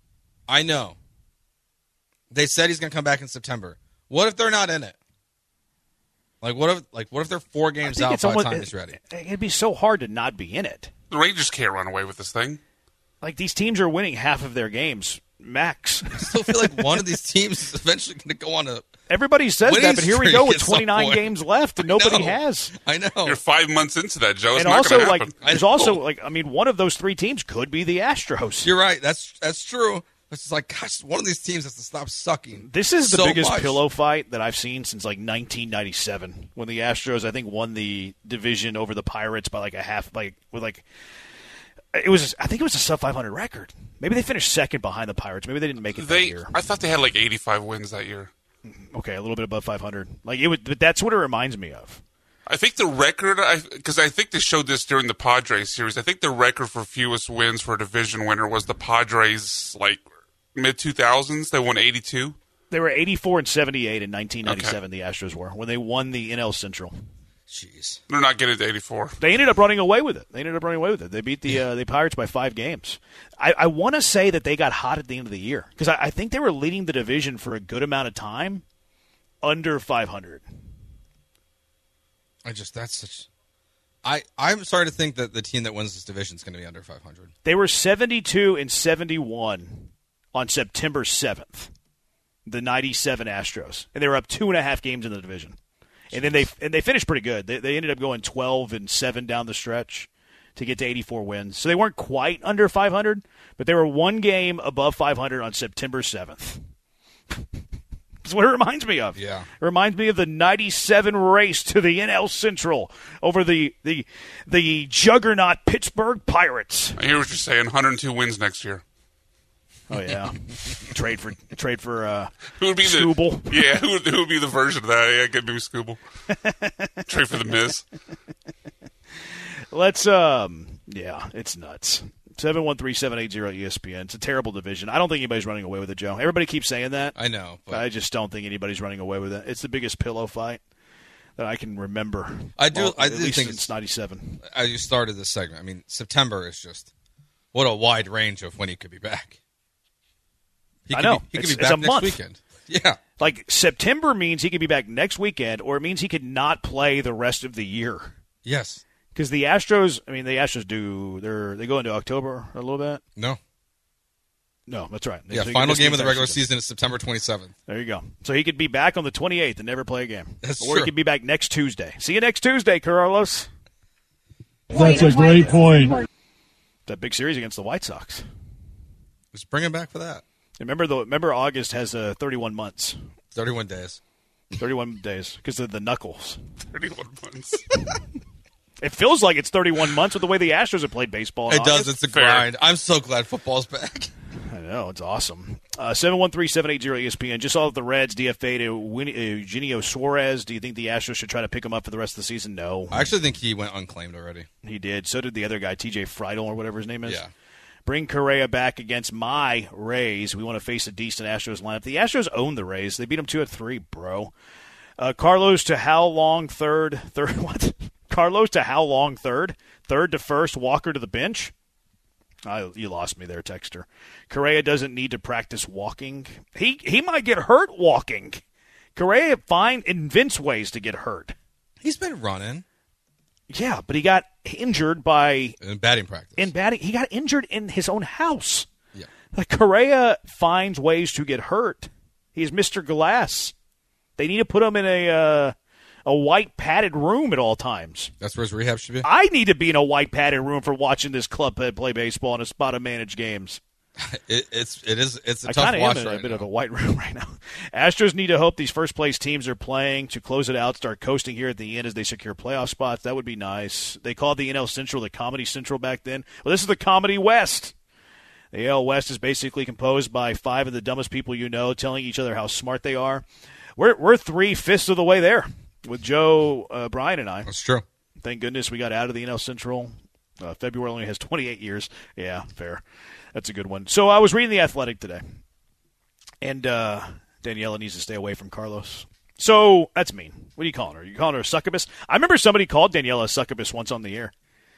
They said he's going to come back in September. What if they're not in it? What if they're 4 games out by the time he's ready? It'd be so hard to not be in it. The Rangers can't run away with this thing. These teams are winning half of their games, max. I still feel like one of these teams is eventually going to go on a Everybody says that, but here we go with 29 games left, and nobody know. has. I know. You're 5 months into that, Joe. It's and not also, going to happen. there's also one of those 3 teams could be the Astros. You're right. That's true. It's just gosh, one of these teams has to stop sucking. This is the so biggest much. pillow fight that I've seen since 1997, when the Astros, I think, won the division over the Pirates by a half, with I think it was a sub 500 record. Maybe they finished second behind the Pirates. Maybe they didn't make it that year. I thought they had like 85 wins that year. Okay, a little bit above 500. But that's what it reminds me of. I think the record, because I think they showed this during the Padres series. I think the record for fewest wins for a division winner was the Padres, like mid 2000s. They won 82. They were 84 and 78 in 1997. Okay. The Astros were when they won the NL Central. Jeez, they're not getting to 84. They ended up running away with it. They beat the Pirates by 5 games. I want to say that they got hot at the end of the year because I think they were leading the division for a good amount of time, under 500. I'm sorry to think that the team that wins this division is going to be under 500. They were 72 and 71 on September 7th, the 97 Astros, and they were up 2.5 games in the division. And then they finished pretty good. They ended up going 12 and 7 down the stretch to get to 84 wins. So they weren't quite under 500, but they were 1 game above 500 on September 7th. That's what it reminds me of. Yeah. It reminds me of the 97 race to the NL Central over the juggernaut Pittsburgh Pirates. I hear what you're saying. 102 wins next year. Oh yeah, trade for who would be Scooble? Who would be the version of that? Yeah, get me Scooble. Trade for the Miz. Let's it's nuts. 713-780-ESPN. It's a terrible division. I don't think anybody's running away with it, Joe. Everybody keeps saying that. I know, but I just don't think anybody's running away with it. It's the biggest pillow fight that I can remember. I do think think it's 97. As you started this segment, I mean, September is just what a wide range of when he could be back. He could be back next weekend. Yeah. Like, September means he could be back next weekend, or it means he could not play the rest of the year. Yes. Because the Astros they go into October a little bit? No, that's right. Final game of the regular season is September 27th. There you go. So he could be back on the 28th and never play a game. That's or true. He could be back next Tuesday. See you next Tuesday, Carlos. That's a great point. That big series against the White Sox. Just bring him back for that. Remember August has 31 months. 31 days. 31 days because of the knuckles. 31 months. It feels like it's 31 months with the way the Astros have played baseball. It does. It's a grind. I'm so glad football's back. I know. It's awesome. 713-780-ESPN. Just saw that the Reds DFA'd Eugenio Suarez. Do you think the Astros should try to pick him up for the rest of the season? No. I actually think he went unclaimed already. He did. So did the other guy, TJ Friedel or whatever his name is. Yeah. Bring Correa back against my Rays. We want to face a decent Astros lineup. The Astros own the Rays. They beat them 2-3, bro. Carlos to how long third? What? Carlos to how long third? Third to first, Walker to the bench? You lost me there, Texter. Correa doesn't need to practice walking. He might get hurt walking. Correa invents ways to get hurt. He's been running. Yeah, but he got injured in batting practice. He got injured in his own house. Yeah. Like, Correa finds ways to get hurt. He's Mr. Glass. They need to put him in a white padded room at all times. That's where his rehab should be? I need to be in a white padded room for watching this club play baseball in a spot of managed games. It's a tough watch I kind of am in right a bit now. of a white room right now. Astros need to hope these first-place teams are playing to close it out, start coasting here at the end as they secure playoff spots. That would be nice. They called the NL Central the Comedy Central back then. Well, this is the Comedy West. The AL West is basically composed by 5 of the dumbest people you know telling each other how smart they are. We're 3/5 of the way there with Joe, Brian, and I. That's true. Thank goodness we got out of the NL Central. February only has 28 years. Yeah, fair. That's a good one. So I was reading The Athletic today, and Daniela needs to stay away from Carlos. So that's mean. What are you calling her? Are you calling her a succubus? I remember somebody called Daniela a succubus once on the air.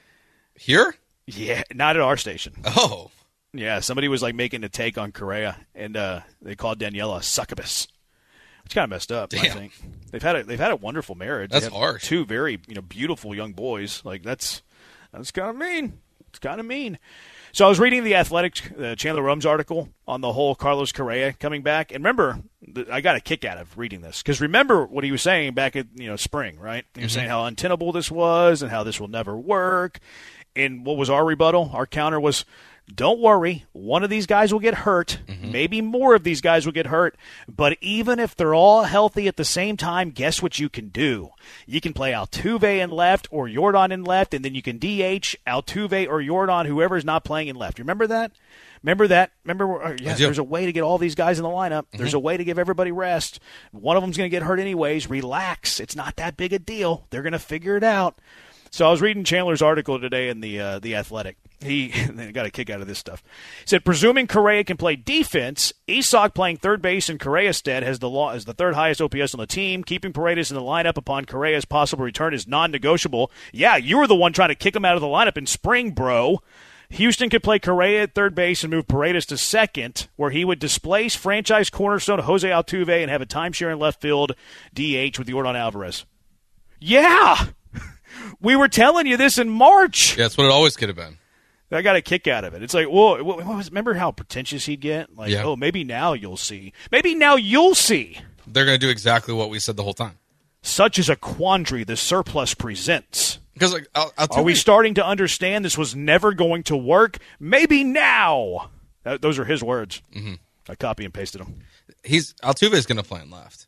Here? Yeah, not at our station. Oh. Yeah, somebody was like making a take on Correa, and they called Daniela a succubus. It's kind of messed up. Damn. I think they've had a wonderful marriage. That's they have harsh. 2 very beautiful young boys. Like that's kind of mean. It's kind of mean. So I was reading the Athletic Chandler Rome's article on the whole Carlos Correa coming back, and remember, I got a kick out of reading this because remember what he was saying back at spring, right? He was saying how untenable this was and how this will never work. And what was our rebuttal? Our counter was, don't worry, one of these guys will get hurt. Maybe more of these guys will get hurt. But even if they're all healthy at the same time, guess what you can do? You can play Altuve in left or Yordan in left, and then you can DH Altuve or Yordan, whoever's not playing in left. You remember that? There's a way to get all these guys in the lineup. There's a way to give everybody rest. One of them's going to get hurt anyways. Relax. It's not that big a deal. They're going to figure it out. So I was reading Chandler's article today in the Athletic. He got a kick out of this stuff. He said, presuming Correa can play defense, Isak playing third base in Correa's stead has the third highest OPS on the team. Keeping Paredes in the lineup upon Correa's possible return is non-negotiable. Yeah, you were the one trying to kick him out of the lineup in spring, bro. Houston could play Correa at third base and move Paredes to second, where he would displace franchise cornerstone Jose Altuve and have a timeshare in left field DH with Yordan Alvarez. Yeah! We were telling you this in March. Yeah, that's what it always could have been. I got a kick out of it. It's like, whoa, remember how pretentious he'd get? Like, yeah. Oh, maybe now you'll see. Maybe now you'll see. They're going to do exactly what we said the whole time. Such is a quandary the surplus presents. Because are we starting to understand this was never going to work? Maybe now. Those are his words. I copy and pasted them. Altuve is going to play in left.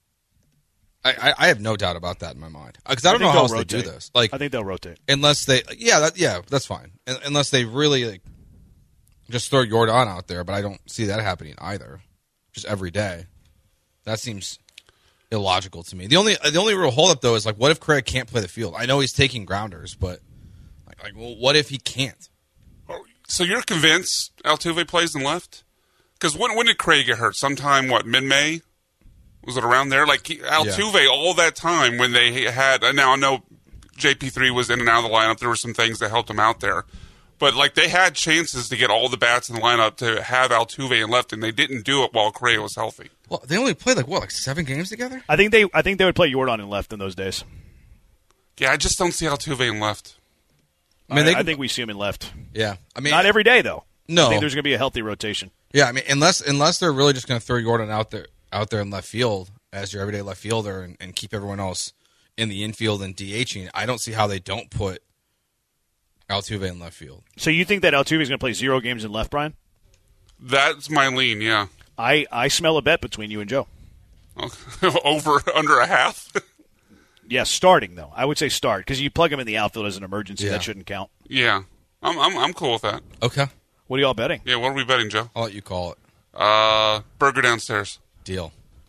I have no doubt about that in my mind, because I don't know how else they do this. Like, I think they'll rotate unless they, that's fine. Unless they really just throw Yordan out there, but I don't see that happening either. Just every day, that seems illogical to me. The only real holdup though is like, what if Craig can't play the field? I know he's taking grounders, but well, what if he can't? So you're convinced Altuve plays in left? Because when did Craig get hurt? Sometime mid-May? Was it around there? Like Altuve, all that time when they had. Now I know JP3 was in and out of the lineup. There were some things that helped him out there, but they had chances to get all the bats in the lineup to have Altuve in left, and they didn't do it while Correa was healthy. Well, they only played 7 games together. I think they would play Yordan in left in those days. Yeah, I just don't see Altuve in left. I think we see him in left. Yeah, not every day though. No, I think there's going to be a healthy rotation. Yeah, unless they're really just going to throw Yordan out there in left field as your everyday left fielder and keep everyone else in the infield and DHing, I don't see how they don't put Altuve in left field. So you think that Altuve is going to play 0 games in left, Brian? That's my lean, yeah. I smell a bet between you and Joe. Under a half? Yeah, starting, though. I would say start, because you plug him in the outfield as an emergency. Yeah. That shouldn't count. Yeah. I'm cool with that. Okay. What are y'all betting? Yeah, what are we betting, Joe? I'll let you call it. Burger downstairs. Deal.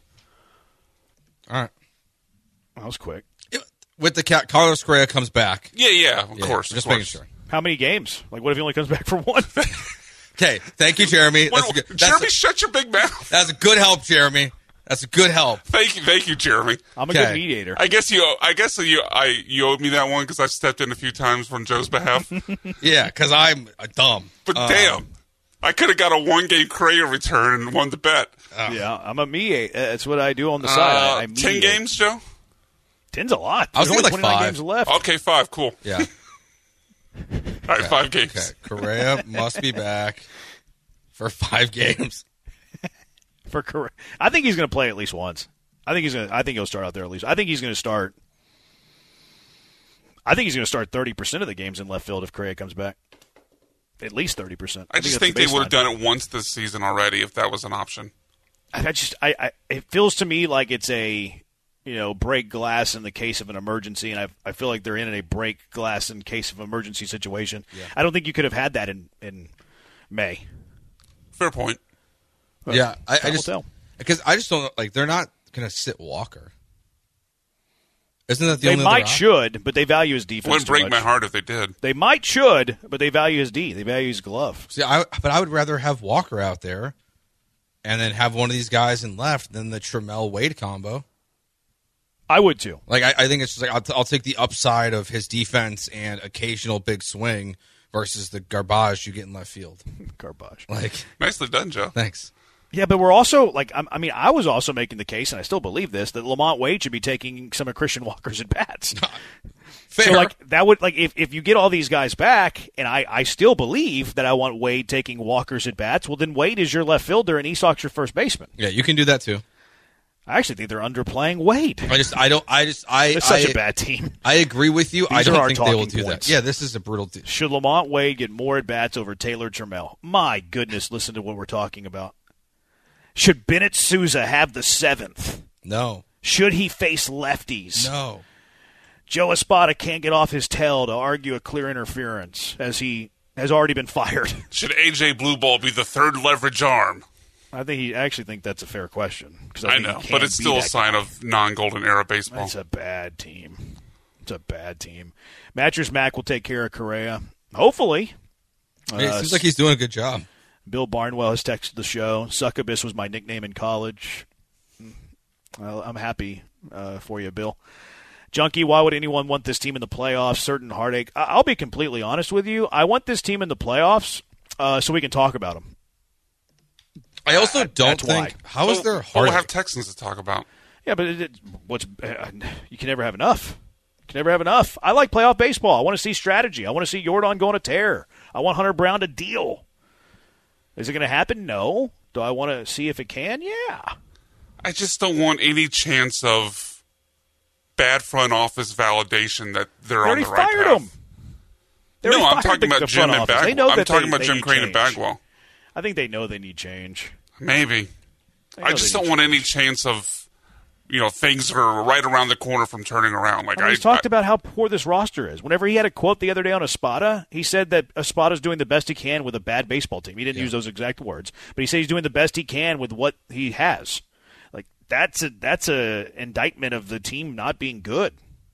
All right. That was quick. With the Carlos Correa comes back. Yeah, of course. Just making sure. How many games? What if he only comes back for 1? Okay, thank you, Jeremy. Jeremy, shut your big mouth. That's a good help, Jeremy. That's a good help. Thank you, Jeremy. I'm a good mediator. I guess you owed me that one because I stepped in a few times on Joe's behalf. Yeah, because I'm dumb. But damn, I could have got a 1-game Correa return and won the bet. Yeah, I'm a mediator. That's what I do on the side. I 10 games, Joe? 10's a lot. I was thinking 29 5 games left. Okay, 5. Cool. Yeah. All right, 5 games. Okay. Correa must be back for 5 games. For Correa, I think he's going to play at least once. I think he'll start out there at least. I think he's going to start 30% of the games in left field if Correa comes back. At least 30%. I just think they would have done it once this season already if that was an option. It feels to me like it's a break glass in the case of an emergency, and I feel like they're in a break glass in case of emergency situation. Yeah. I don't think you could have had that in May. Fair point. But yeah, I just don't they're not going to sit Walker. Isn't that the only? They might should, but they value his defense. Wouldn't break my heart if they did. They might should, but they value his D. They value his glove. See, but I would rather have Walker out there, and then have one of these guys in left than the Trammell Wade combo. I would too. I think it's just I'll take the upside of his defense and occasional big swing versus the garbage you get in left field. Garbage. Nicely done, Joe. Thanks. Yeah, but we're also I was also making the case, and I still believe this, that Lamont Wade should be taking some of Christian Walker's at bats. Fair. So that would if you get all these guys back, and I still believe that I want Wade taking Walker's at bats. Well, then Wade is your left fielder, and Isak's your first baseman. Yeah, you can do that too. I actually think they're underplaying Wade. It's such a bad team. I agree with you. I don't think they will do points. that. Yeah, this is a brutal team. Should Lamont Wade get more at-bats over Taylor Trammell? My goodness, listen to what we're talking about. Should Bennett Sousa have the 7th? No. Should he face lefties? No. Joe Espada can't get off his tail to argue a clear interference, as he has already been fired. Should A.J. Blueball be the 3rd leverage arm? I actually think that's a fair question. I know, but it's still a sign of non-Golden Era baseball. It's a bad team. Mattress Mac will take care of Correa. Hopefully. It seems like he's doing a good job. Bill Barnwell has texted the show. Succubus was my nickname in college. Well, I'm happy for you, Bill. Junkie, why would anyone want this team in the playoffs? Certain heartache. I'll be completely honest with you. I want this team in the playoffs so we can talk about them. I also don't think. Why. How is there heartache? We'll have Texans to talk about. Yeah, but you can never have enough. I like playoff baseball. I want to see strategy. I want to see Yordan go on a tear. I want Hunter Brown to deal. Is it going to happen? No. Do I want to see if it can? Yeah. I just don't want any chance of bad front office validation that they're on the right path. They already fired them. No, I'm talking about Jim and Bagwell. I'm talking about Jim Crane and Bagwell. I think they know they need change. Maybe. I just don't want any chance of, things are right around the corner from turning around. He's talked about how poor this roster is. Whenever he had a quote the other day on Espada, he said that Espada's doing the best he can with a bad baseball team. He didn't use those exact words, but he said he's doing the best he can with what he has. That's a indictment of the team not being good.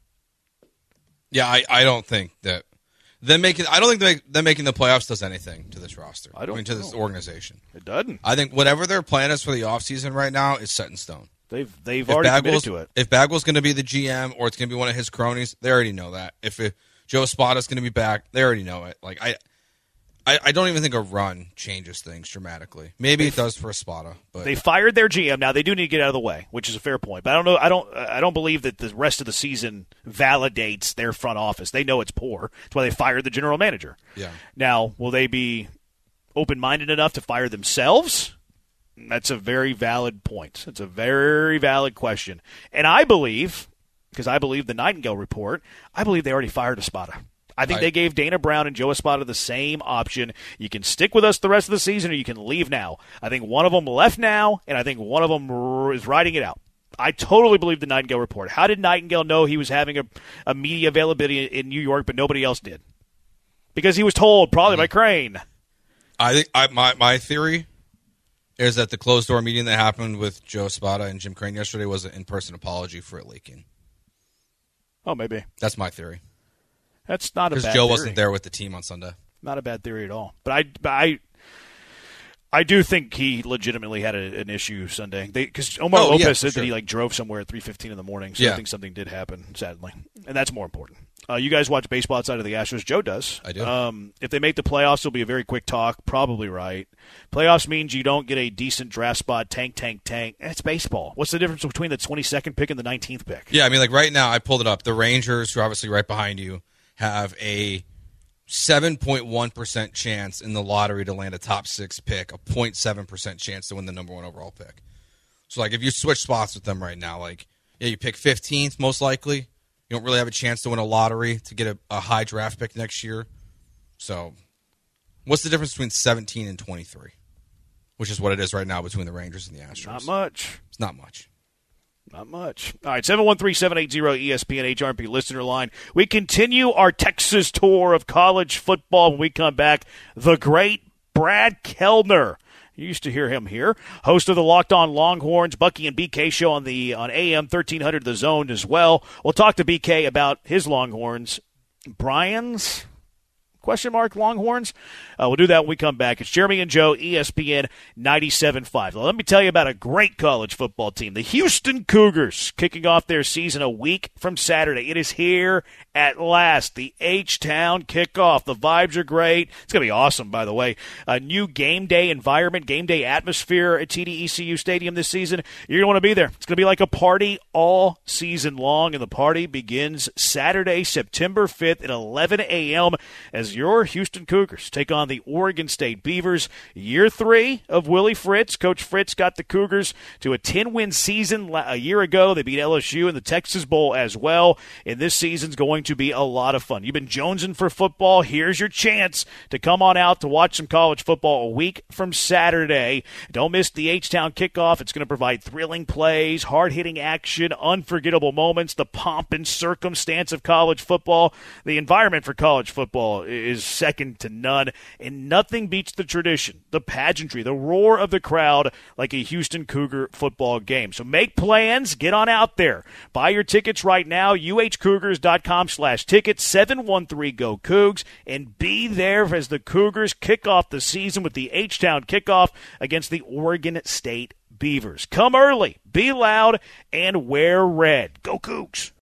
Yeah, I don't think that them making the playoffs does anything to this roster. To this organization. It doesn't. I think whatever their plan is for the offseason right now is set in stone. They've already committed to it. If Bagwell's going to be the GM or it's going to be one of his cronies, they already know that. If Joe Espada's going to be back, they already know it. I don't even think a run changes things dramatically. Maybe it does for Espada, but they fired their GM. Now they do need to get out of the way, which is a fair point. But I don't know. I don't believe that the rest of the season validates their front office. They know it's poor. That's why they fired the general manager. Yeah. Now, will they be open-minded enough to fire themselves? That's a very valid point. It's a very valid question. And I believe, because I believe the Nightingale report, I believe they already fired Espada. I think they gave Dana Brown and Joe Espada the same option. You can stick with us the rest of the season or you can leave now. I think one of them left now, and I think one of them is riding it out. I totally believe the Nightingale report. How did Nightingale know he was having a media availability in New York, but nobody else did? Because he was told, probably by Crane. I think my theory is that the closed-door meeting that happened with Joe Espada and Jim Crane yesterday was an in-person apology for it leaking. Oh, maybe. That's my theory. That's not a bad theory. Because Joe wasn't there with the team on Sunday. Not a bad theory at all. But I do think he legitimately had an issue Sunday. Because Omar Lopez said that he drove somewhere at 3:15 in the morning. So I think something did happen, sadly. And that's more important. You guys watch baseball outside of the Astros. Joe does. I do. If they make the playoffs, it'll be a very quick talk. Probably right. Playoffs means you don't get a decent draft spot. Tank. It's baseball. What's the difference between the 22nd pick and the 19th pick? Yeah, right now, I pulled it up. The Rangers, who are obviously right behind you, have a 7.1% chance in the lottery to land a top 6 pick, a 0.7% chance to win the number 1 overall pick. So, if you switch spots with them right now, you pick 15th most likely. You don't really have a chance to win a lottery to get a high draft pick next year. So, what's the difference between 17 and 23? Which is what it is right now between the Rangers and the Astros. Not much. It's not much. Not much. All right, 713-780-ESPN HRP listener line. We continue our Texas tour of college football. When we come back, the great Brad Kellner. You used to hear him here. Host of the Locked On Longhorns, Bucky and BK show on AM 1300 The Zone as well. We'll talk to BK about his Longhorns. Brian's? Longhorns? We'll do that when we come back. It's Jeremy and Joe, ESPN 97.5. Now, let me tell you about a great college football team, the Houston Cougars, kicking off their season a week from Saturday. It is here at last, the H-Town kickoff. The vibes are great. It's going to be awesome, by the way. A new game day environment, game day atmosphere at TD-ECU Stadium this season. You're going to want to be there. It's going to be like a party all season long, and the party begins Saturday, September 5th at 11 a.m. as as your Houston Cougars take on the Oregon State Beavers. Year 3 of Willie Fritz. Coach Fritz got the Cougars to a 10-win season a year ago. They beat LSU in the Texas Bowl as well, and this season's going to be a lot of fun. You've been jonesing for football. Here's your chance to come on out to watch some college football a week from Saturday. Don't miss the H-Town kickoff. It's going to provide thrilling plays, hard-hitting action, unforgettable moments, the pomp and circumstance of college football. The environment for college football is second to none, and nothing beats the tradition, the pageantry, the roar of the crowd like a Houston Cougar football game. So make plans. Get on out there. Buy your tickets right now, uhcougars.com/tickets, 713-GO-COUGS, and be there as the Cougars kick off the season with the H-Town kickoff against the Oregon State Beavers. Come early, be loud, and wear red. Go Cougs!